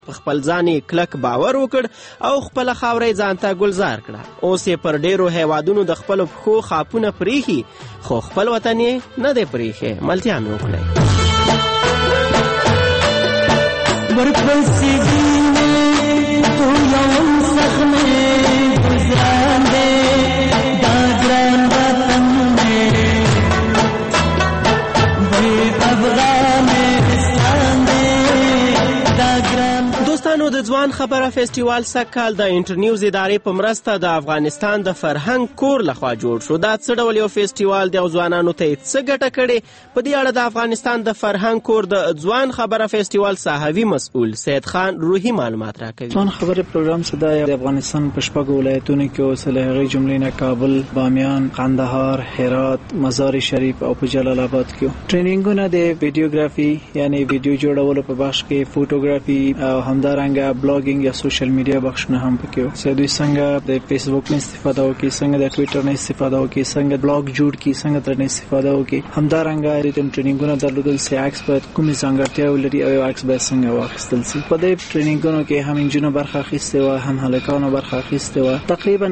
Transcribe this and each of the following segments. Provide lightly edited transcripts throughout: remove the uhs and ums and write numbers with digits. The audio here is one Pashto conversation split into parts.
په خپل ځان یې کلک باور وکړ او خپله خاوره یې ځان ته ګلزار کړه. اوس یې پر ډیرو هیوادونو د خپلو پښو خاپونه پریښي، خو خپل وطن یې نه دی پریښی. ملتیا مې وکړئ. دوستانو، د ځوان خبره فیسټیوال سږکال د انټرنیوز ادارې په مرسته د افغانستان د فرهنګ کور لخوا جوړ شو. دا څه ډول یو فیسټیوال دی او ځوانانو ته یې څه ګټه کړې؟ په دې اړه د افغانستان د فرهنګ کور د ځوان خبره فیسټیوال صحوي مسؤل سید خان روحي معلومات راکوي. ځوان خبره پروګرام څه دی؟ د افغانستان په شپږو ولایتونو کې اوس له هغې جملې نه کابل، بامیان، قندهار، هرات، مزار شریف او په جلال آباد کې ټرینینګونه د ویډیوګرافي یعنی ویډیو جوړولو په بخش کې، فوټوګرافي او همدارنګه بلاګینګ یا سوشل میډیا بخشونه هم پکې وو. چې دوی څنګه د فیسبوک نه استفاده وکړي، څنګه د ټویټر نه استفاده وکړي، څنګه بلاګ جوړ کړي، څنګه ترې استفاده وکړي. همدارنګه د ټرینینګونو درلودل چې عکس باید کومې ځانګړتیاوې لري او عکس باید څنګه واخیستل شي. په دې ټرینینګونو کې هم انجونو برخه اخیستې وه، هم هلکانو برخه اخیستې وه. تقریبا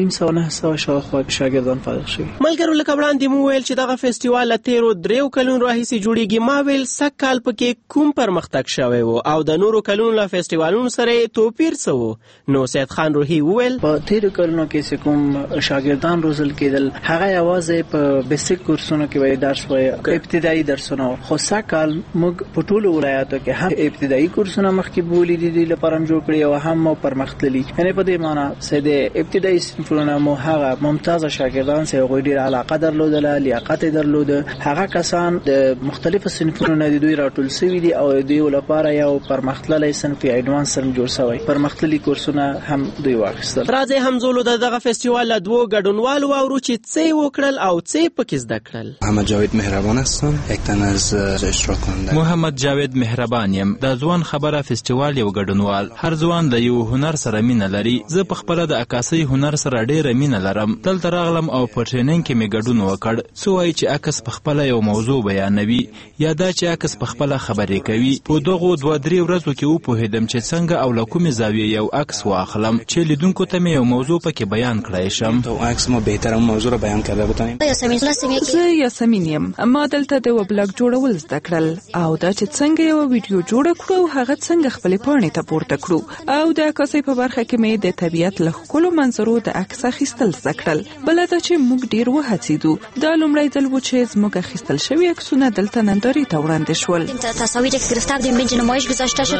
850 شاوخوا شاګردان فارغ شوي. ملګرو، لکه وړاندې مو ویل چې دغه فیسټیوال له تیرو 3 کلونو راهیسې جوړیږي. ما ویل سږکال پکې کوم پرمختګ شوی و او د نورو کلونو له فیسټیوالونو سره توپیر څه و؟ نو سید خان روحي وویل په تیرو کلونو کې چې کوم شاګردان روزل کېدل هغه یوازې په بیسیک کورسونو کې وای درس وای، ابتدایي درسونه. خو سږکال موږ په ټولو ولایاتو کې هم ابتدایي کورسونه مخکې بولې دي لپاره جوړ کړي او هم مو پرمختللي. یعنی په دې معنی چې د ابتدایي صنفونو مو هغه ممتاز شاګردان چې غوړي ډېر علاقه درلودله، لیاقت درلوده، هغه کسان د مختلفو صنفونو نه دوی راټول شوي دي او دوی لپاره یو پرمختللی صنف ایډوانس صنف جوړ شوی. پرمختللي کورسونه هم دوی واخیستل. راځي همزولو دغه فیسټیوال له 2 ګډونوالو واورو چې څه وکړل او څه پکې زده کړل. محمد جاوید مهربان هستم، یک تن از اشتراک کننده. محمد جاوید مهربان یم، د ځوان خبره فیسټیوال یو ګډونوال. هر ځوان د یو هنر سره مینه لري. زه په خپل د عکاسۍ هنر سره ډېره مینه لرم. دلته راغلم او په ټریننګ کې مې ګډون وکړ. څه وایي چې عکس په خپل یو موضوع بیانوي یا دا چې عکس په خپل خبرې کوي. په دغه 2-3 ورځو کې وپوهیدم چې څنګه او له کومې زاویې یو عکس واخلم چې لیدونکو ته مې یو موضوع پکې بیان کړای شم. تو عکس ما بهتره موضوع رو بیان کرده بتونیم. زه یاسمین یم، ما دلته د وبلاګ جوړول زده کړل او دا چې څنګه یو ویډیو جوړ کړو او هغه څنګه خپل پاڼې ته پورته کړو او د عکاسۍ په برخه کې مې د طبیعت له ښکلو منظرو د عکس اخیستل زده کړل. بل دا چې موږ ډیر وهڅېدو. دا لومړی ځل و چې زموږ اخیستل شوي عکسونه دلته نندارې ته وړاندې شول. تصاویر که گرفته بودیم به نمایش گذاشته شد.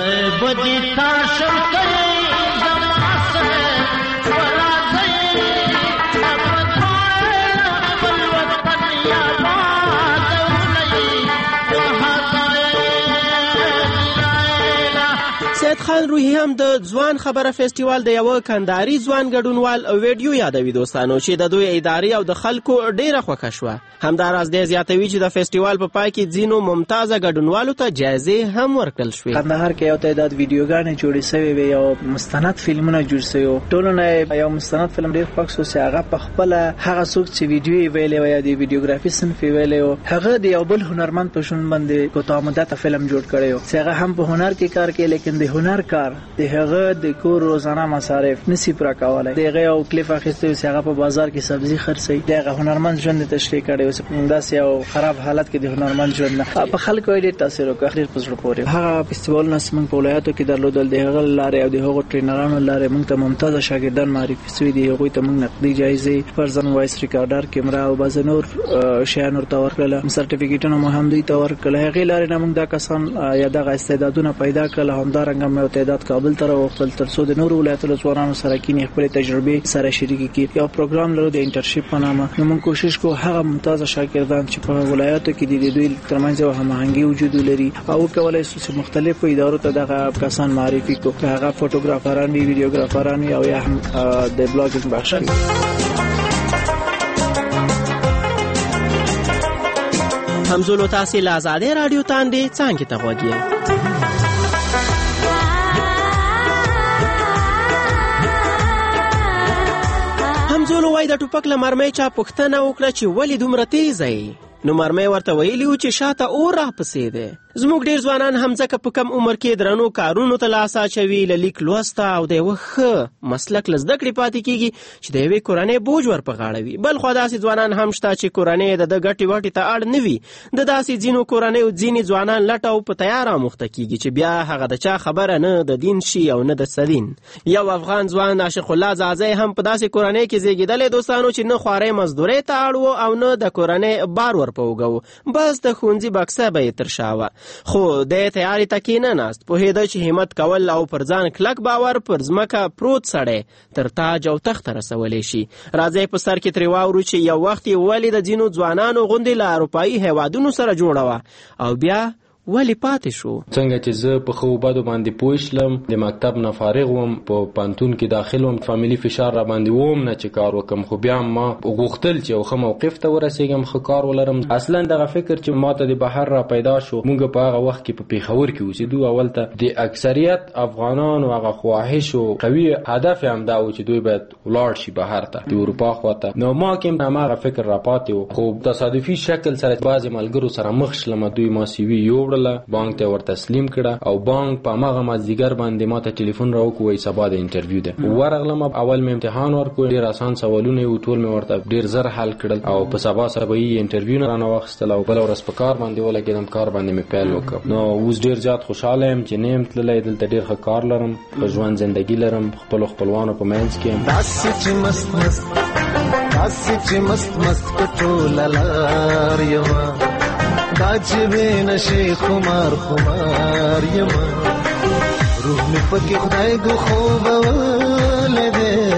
سید خان روحي هم د ځوان خبره فیسټیوال د یو کندهاري ځوان ګډونوال ویډیو یادوي دوستانو چې د دوی ادارې او د خلکو ډیره خوښه شوه. همداراز دی زیاتوي چې د فیسټیوال په پای کې ځینو ممتازه ګډونوالو ته جایزې هم ورکړل شوې. کندهار کې یو تعداد ویډیوګانې جوړې شوې وي او مستند فلمونه جوړ شوي وو. ټولو نه یو مستند فلم ډیر خوښ شو چې هغه په خپل هغه څوک چې ویډیو یې ویلې و یا د ویډیوګرافي صنف یې ویلې و هغه د یو بل هنرمند په شون باندې کوتاه مدته فلم جوړ کړی و چې هغه هم په هنر کې کار کوي، لیکن د هنر کار د هغه د کور روزانه مصارف نسی پوره کولای. دغه یو کلیپ اخیسته چې هغه په بازار کې سبزی خرڅي. دغه هنرمند ژوند تشریح کړي او داسې یو خراب حالت کې د هنرمند ژوند په خلکو ډېر تاثیر وکړ. اخر په زړه پورې هغه فیسټیوال نسمن په ولایتو کې درلودل. دغه لارې او دغه ټرینرانو لارې موږ ته ممتاز شاګردان معرفي شوي دي. هغوی ته موږ نقدي جایزې، فرزن وایس ریکارډر، کیمرا او بعض نور شیان ورته ورکړل. سرټیفیکیټونه مو هم دوی ته ورکړل. هغې لارې نه موږ دا کسان یا دغه استعدادونه پیدا کړل. همدارنګه مو تعداد کابل ته راوړل ترڅو د نورو ولایتونو ځوانانو سره کینې خپل تجربې سره شریک کړي. یو پروګرام لرو د انټرشپ په نامه. نو موږ کوشش کوو هغه ممتاز شاګردان چې په ولایتو کې دي دوی ترمنځ هماهنګي وجود لري او کولای شي مختلفو ادارو ته دغه کسان معرفي کوي. هغه فوټوګرافران وي، ویډیوګرافران وي او یا هم د بلاګینګ بخش کوي. همزولو تاسې له آزادۍ راډیو تاندې څانګې ته غوږ یې. همزولو وایي د ټوپک له مرمۍ چا پوښتنه وکړه چې ولې دومره تیزه یې؟ نو مرمۍ ورته ویلي و چې شاته اور راپسې دی. زموږ ډیر ځوانان هم ځکه په کم عمر کې درنو کارونو ته لاس اچوي، له لیک لوسته او د یوه ښه مسلک له زده کړې پاتې کیږي چې د یوې کورنۍ بوج ور په غاړه وي. بل خوا داسې ځوانان هم شته چې کورنۍ د ګټې وټې ته اړ نه وي. د داسې ځینو کورنیو ځینې ځوانان لټ او په تیار اموخته کیږي چې بیا هغه د چا خبره نه د دین شي او نه د سدین. یو افغان ځوان عاشق الله زازی هم په داسې کورنۍ کې زیږیدلی دوستانو چې نه خوارۍ مزدورۍ ته اړ و او نه د کورنۍ بار ور په اوږه و، بس د ښوونځي بکسه به یې تر شا وه. خو دی تیارې ته کېنناست، پوهېده چې همت کول او پر ځان کلک باور پر ځمکه پروت سړی تر تاج او تخت رسولی شي. راځئ په سر کې ترې واورو چې یو وخت یې ولې د ځینو ځوانانو غوندې له اروپایي هیوادونو سره جوړه وه او بیا ولی پاتې شو. څنګه چې زه په ښو بدو باندې پوه شلم، د مکتب نه فارغ وم، په پانتون کې داخل وم، فامیلي فشار را باندې وم نه چې کار وکم، خو بیا ما غوښتل چې یو ښه موقف ته ورسېږم، ښه کار ولرم. اصلا دغه فکر چې ما ته د بهر را پیدا شو، موږ په هغه وخت کې په پیښور کې اوسېدو. اول ته د اکثریت افغانانو هغه خواهش او قوي هدف هم دا و چې دوی باید ولاړ شي بهر ته، د اروپا خواته. نو ما کې هماغه فکر را پاتې و، خو تصادفي شکل سره بعضې ملګرو سره مخ شلم، دوی ما سی وي یوړ بانک ته ور تسلیم کړه او بانک په هغه مازدیګر باندې ما ته ټلیفون راوکړ، سبا د انټرویو ده. ورغلم، اول مې امتحان ورکړ، ډیر آسان سوالونه و، ټول مې ورته ډیر زر حل کړل او په سبا یې انټرویو نه رانه واخیستل او بل ورځ په کار باندې ولګېدم، کار باندې مې پیل وکړ. نو اوس ډیر زیات خوشاله یم چې نه یم تللی، دلته ډیر ښه کار لرم، ښه ژوند زندګي لرم، خپلو خپلوانو په منځ کې یم. داسې چې مست مست په ټوله لار یمه، دا چې بې نشې خمار یمه، روح مې پکې خدای د خوبولی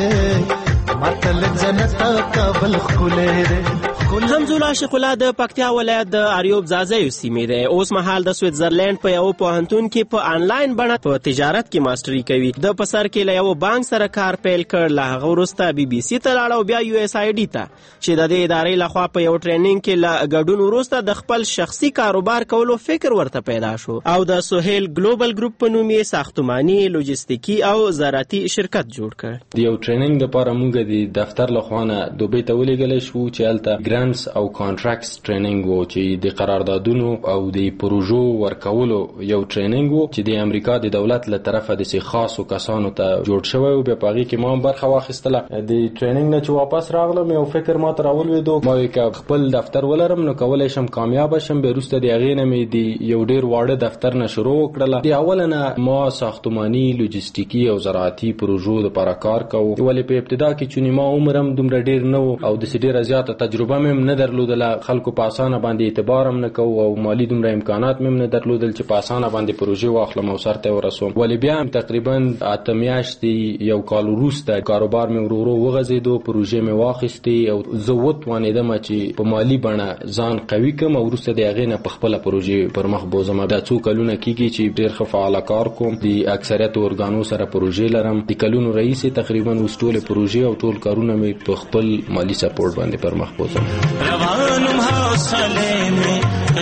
دی، ماته له جنته کابل ښکلی دی. همزول عاشق الله د پکتیا ولایت د اریوب زازیو سیمې دی. اوس مهال د سویټزرلینډ په یو پوهنتون کې په آنلاین بڼه په تجارت کې ماستري کوي. د په سر کې له یو بانک سره کار پیل کړ، له هغه وروسته BBC ته لاړ او بیا USAID ته چې د دې ادارې لخوا په یو ټریننګ کې له ګډون وروسته د خپل شخصي کاروبار کولو فکر ورته پیدا شو او د سهیل ګلوبل ګروپ په نوم یې ساختماني، لوجستیکي او زراعتي شرکت جوړ کړ. د یو ټریننګ لپاره موږ د دفتر لخوا نه دوبۍ ته ولېږلی شو چې هلته ګرانټس او کانټراکټس ټریننګ و چې د قراردادونو او د پروژو ورکولو یو ټریننګ و چې د امریکا د دولت له طرفه د خاصو کسانو ته جوړ شوی و. بیا په هغې کې ما هم برخه واخیستله. د ټریننګ نه چې واپس راغلم یو فکر ما ته راولوېدو، ما وایي که خپل دفتر ولرم نو کولی شم کامیابه شم. بیا وروسته د هغې نه مې د یو ډېر واړه دفتر نه شروع وکړله. د اوله نه ما ساختماني، لوجستیکي او زراعتي پروژو دپاره کار کوو، ولې په ابتدا کې چونې ما عمر هم دومره ډېر نه و او داسې ډېره زیاته تجربه مې هم نه درلودله، خلکو په اسانه باندې اعتبار هم نه کوو او مالی دومره امکانات مې هم نه درلودل چې په اسانه باندې پروژې واخلم او سر ته ورسوم. ولې بیا هم تقریبا 8 میاشتې یو کال وروسته کاروبار مې ورو ورو وغځېدو، پروژې مې واخیستې او زه وتوانېدم چې په مالي بڼه ځان قوي کړم او وروسته د هغې نه په خپله پروژې پر مخ بوځم. دا څو کلونه کېږي چې ډېر ښه فعاله کار کوم، د اکثریت ارګانو سره پروژې لرم، د کلونو رئیسې تقریبا اوس ټولې پروژې او ټول کارونه مې په خپل مالي سپورټ باندې پر مخ بوځم. روانم حوصله می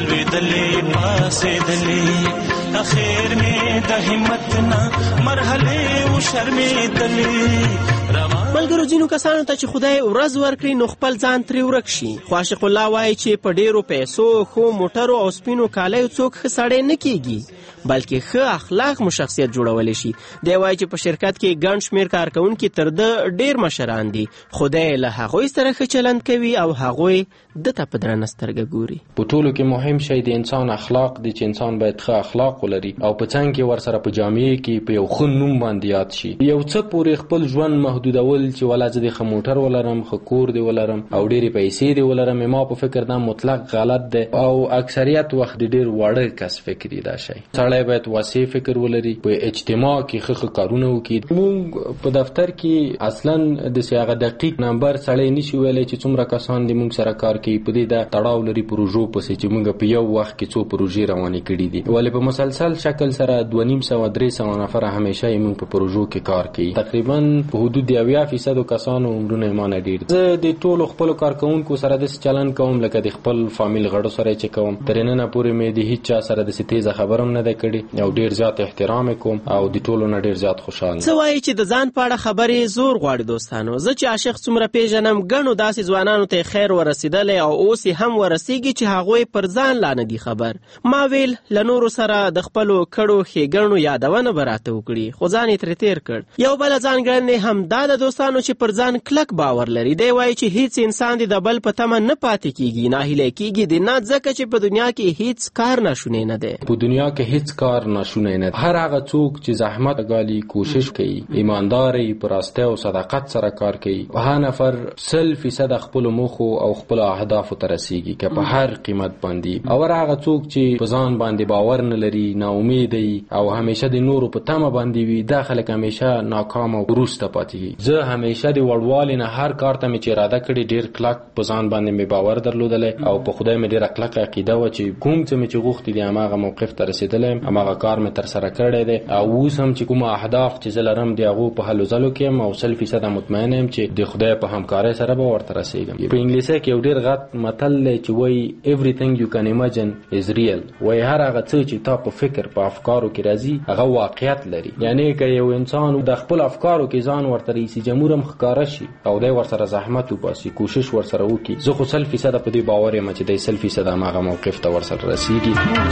الودلې پاسې دلې، اخر می د همت نه مرحله و شرمې دلې. ملګرو ځینو کسانو ته چې خدای ورځ ورکړي نو خپل ځان ترې ورک شي. خو عاشق الله وایي چې په ډېرو پیسو، ښو موټرو او سپینو کالیو څوک ښه سړی نه کیږي، بلکې ښه اخلاق مو شخصیت جوړولی شي. دی وایي چې په شرکت کې ګڼ شمېر کارکوونکي تر ده ډېر مشران دي، خو دی له هغوی سره ښه چلند کوي او هغوی ده ته په درنه سترګه ګوري. په ټولو کې مهم شی د انسان اخلاق دی چې انسان باید ښه اخلاق ولري او په څنګ کې ورسره په جامعې کې په یو ښه نوم باندې یاد شي. یو څه پورې خپل ژوند محدودول چې ولا زه د ښه موټر ولرم، ښه کور دی ولرم او ډېرې پیسې دی ولرم، ما په فکر دا مطلق غلط دی او اکثریت وخت د ډېر واړه کس فکر دی. دا شی سړی باید واسع فکر ولري، په اجتماع کې ښه کارونه وکړي. موږ په دفتر کې اصلا داسې هغه دقیق نمبر سړی نشي ویلی چې څومره کسان د موږ سره کار کوي، په دې دا تړاو لري پروژو پسې چې موږ په یو وخت کې څو پروژې روانې کړي دي. ولې په مسلسل شکل سره 250-300 نفره همیشه موږ په پروژو کې کار کوي. تقریبا په حدود 80% 90% کسانو عمرونه مانه ډیر. زه د ټولو خپل کارکونکو سره د چلن کوم لکه د خپل فامیل غړو سره چې کوم. ترنه پورې مې د هیڅ چا سره د ستیزه خبرم نه ده کړې او ډیر زیات احترام کوم او د ټولو نه ډیر زیات خوشاله. څه وایي چې د ځان په اړه خبرې زور غواړي دوستانو. زه چې عاشق څومره پیژنم ګڼو داسې ځوانانو ته خیر ورسېدلی او اوس هم ورسیږي چې هغوی پر ځان لا نه دي خبر. ما ویل له نورو سره د خپلو کړو ښېګڼو یادونه به راته وکړي خو ځان یې ترې تېر کړ. یو بله ځانګړنې هم دا د دوستانو چې پر ځان کلک باور لري. دی وایي چې هیڅ انسان د بل په تمه نه پاتې کیږي، ناهیلی کیږي د نه ځکه چې په دنیا کې هیڅ کار ناشونی نه دی. په دنیا کې هیڅ کار ناشونی نه دی. هر هغه څوک چې زحمت ګالي، کوشش کوي، ایمانداري، په راستۍ او صداقت سره کار کوي، هغه نفر 100% خپل موخو او خپل اهدافو ته رسیږي که په هر قیمت باندې. او هغه څوک چې په ځان باندې باور نه لري، ناامید او همیشه د نورو په تمه باندې وي، دا خلک همیشه ناکام او وروسته پاتې کیږي. زه همیشه د وړوالي نه هر کار ته مې چې اراده کړې ډیر کلک په ځان باندې مې باور درلودلی او په خدای مې ډیره کلکه عقیده وه چې کوم څه مې چې غوښتي دي هماغه موقف ته رسېدلی یم، هماغه کار مې ترسره کړی دی او اوس هم چې کوم اهداف چې زه لرم د هغو په هلو ځلو کې یم او 100% مطمئنه یم چې د خدای په همکارۍ سره به ورته رسېږم. په انګلیسي کې یو ډیر غټ متل دی چې وایي everything you can imagine is real. وایي هر هغه څه چې تا په فکر په افکارو کې راځي هغه واقعیت لري. یعنی که یو انسان د خپل افکارو کې ځان ورته رئیس جمهور هم ښکاره شي او دی ورسره زحمت وباسي، کوشش ورسره وکړي، زه خو 100% په دې باور یم چې دی 100% هماغه موقف ته ورسره رسیږي.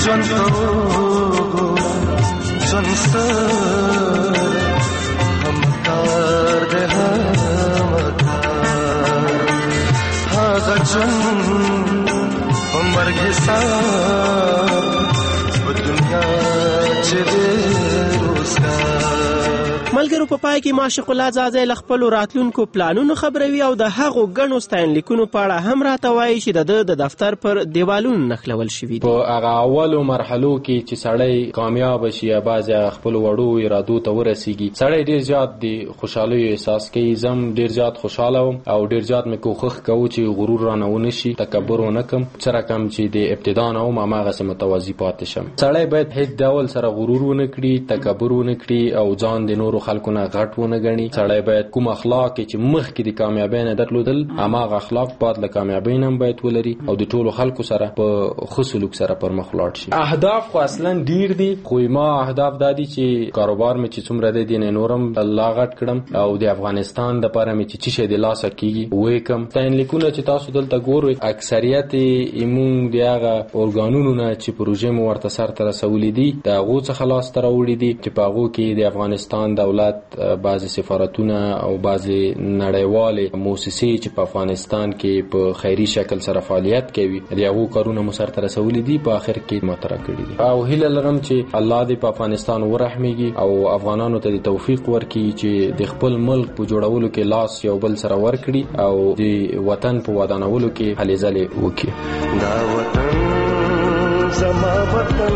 ملګرو په پای کې معشوق الله زازی له خپلو راتلونکو پلانونو خبروي او د هغو ګڼو ستاینلیکونو په اړه هم راته وایي چې د ده د دفتر پر دیوالونو نښلول شوي دي. په هغه اولو مرحلو کې چې سړی کامیاب شي یا بعضې خپلو وړو ارادو ته ورسیږي، سړی ډېر زیات د خوشحالیو احساس کوي. زم ډېر زیات خوشحاله وم او ډېر زیات مې کوښښ کوو چې غرور رانه ونه شي، تکبر ونه کړم. څه رقم چې د ابتدا نه وم هماغسې متوازي پاتې شم. سړی باید هیڅ ډول سره غرور ونه کړي، تکبر ونه کړي او ځان د نورو خلکو نه غټ ونه ګڼي. سړی باید کوم اخلاق چې مخکې د کامیابۍ نه درلودل هماغه اخلاق بعد له کامیابۍ نه هم باید ولري او د ټولو خلکو سره په ښه سلوک سره پر مخ ولاړ شي. اهداف خو اصلا ډیر دي، خو ما اهداف دا دي چې کاروبار مې چې څومره دی دې نه نورم الله غټ کړم او د افغانستان دپاره مې چې څه شی د لاسه کېږي ویې کړم. ستاینلیکونه چې تاسو دلته ګورئ اکثریت یې موږ د هغه ارګانونو نه چې پروژې مو ورته سرته رسولي دي د هغو څخه لاسته راوړي دي چې په هغو کې د افغانستان دولت بعضې سفارتونه او بعضې نړیوالې موسسې چې په افغانستان کې په خیري شکل سره فعالیت کوي د هغو کارونه مو سرته رسولي دي، په آخر کې مطرح کړي دي. او هیله لرم چې الله دې په افغانستان ورحمیږي او افغانانو ته د توفیق ورکړي چې د خپل ملک په جوړولو کې لاس یو بل سره ورکړي او د وطن په ودانولو کې هلې ځلې وکړي. دا وطن زما وطن،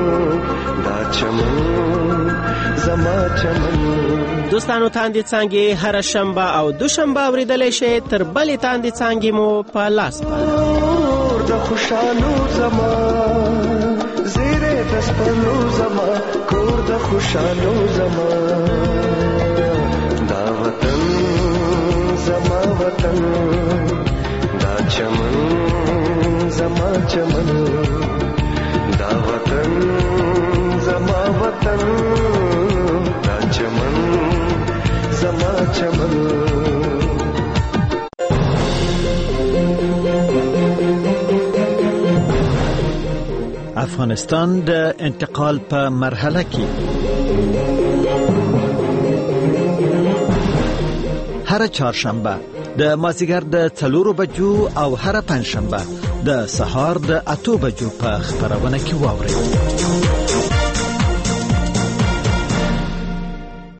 دا چمن زما چمن. دوستانو تاندې څانګې هره شنبه او دوشنبه اورېدلی شئ، تر بلې تاندې څانګې مو په لاس کور د خوشحالو زما، زیرې د سپلو زما، کور د خوشحالو زما. دا وطن زما وطن، دا چمن زما چمن. دا وطن زما وطن، دا چمن زما چمن. افغانستان د انتقال په مرحله کې هر چهارشنبه د مازیګر د 4 بجو او هر پنځشنبه د سهار د 8 بجو په خبرونه کې واورئ.